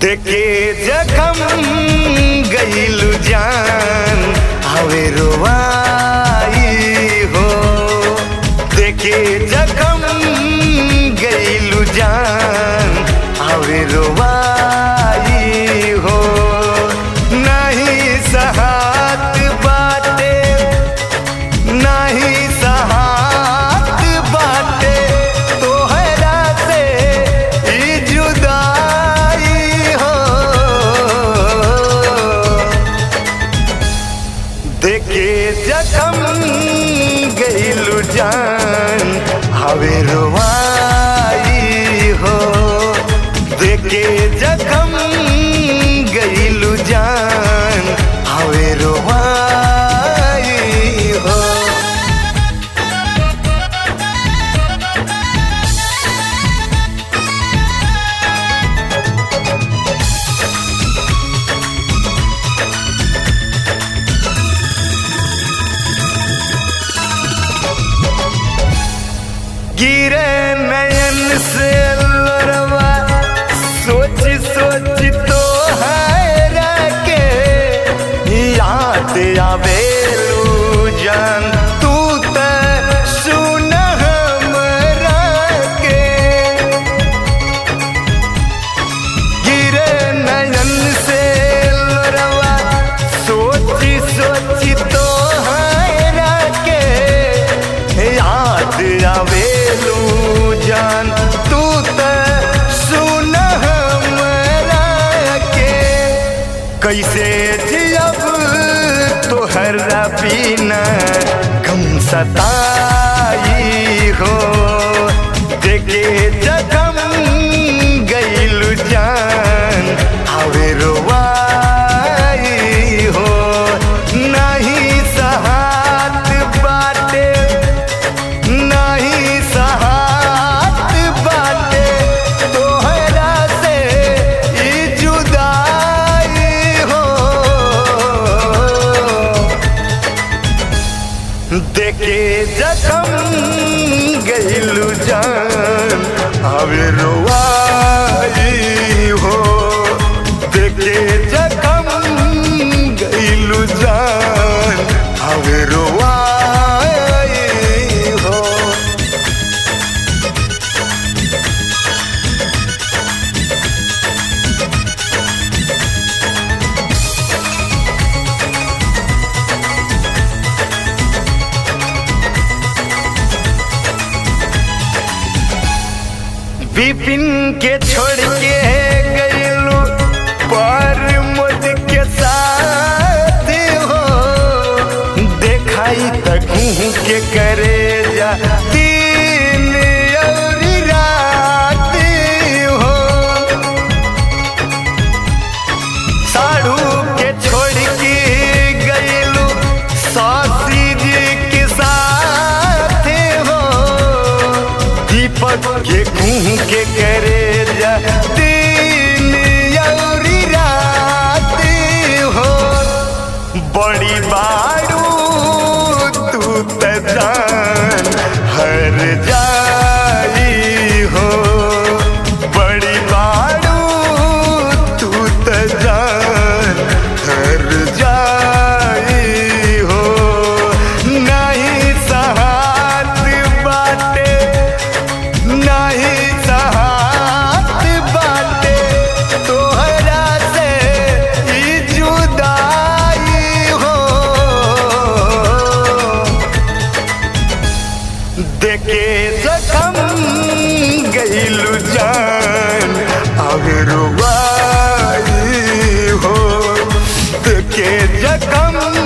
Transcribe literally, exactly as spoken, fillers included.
देखे जखम गईलू जान हवे रोवाई हो। देखे जखम गईलू जान हवे रोवाई हो। नहीं सहात बाटे नहीं सहात बाटे तोहरा से ई जुदाई हो। देखे जखम गईलू जान हवे रोवाई हो। देखे जखम गईलू जान हवे रोवाई हो। गिरे नयन से लोरवा सोच सोच तो हैरा के याद आवेलू जान तू त सुन हमरा के। गिरे नयन से लोरवा सोच सोच तो हैरा के याद आवे जान तू त सुन हमरा के। कैसे जियब तोहरा बिना गम सताई हो। देखे जखम गईलू जान हवे रोवाई हो। नहीं सहात बाटे नहीं सहात बाटे तोहरा से ई जुदाई हो। देखे जखम गईलू जान हवे रोवाई हो। देखे जखम गईलू जान हवे रोवाई हो। विपिन के छोड़ के गईलू पर मुझ के साथ हो। देखाई तक के करे जा दिन और रात हो। साढ़ू के छोड़ के गईलू सासी जी के साथ हो। दीपक के घूम के करे जा दिन और रात हो। बड़ी बारू तू त जान हर जाई हो। बड़ी बारू तू त जान हर जाई हो। नहीं सहात बाटे नहीं सहात बाटे तोहरा से ई जुदाई हो। देखे जखम गईलू जान हवे रोवाई हो। देखे जखम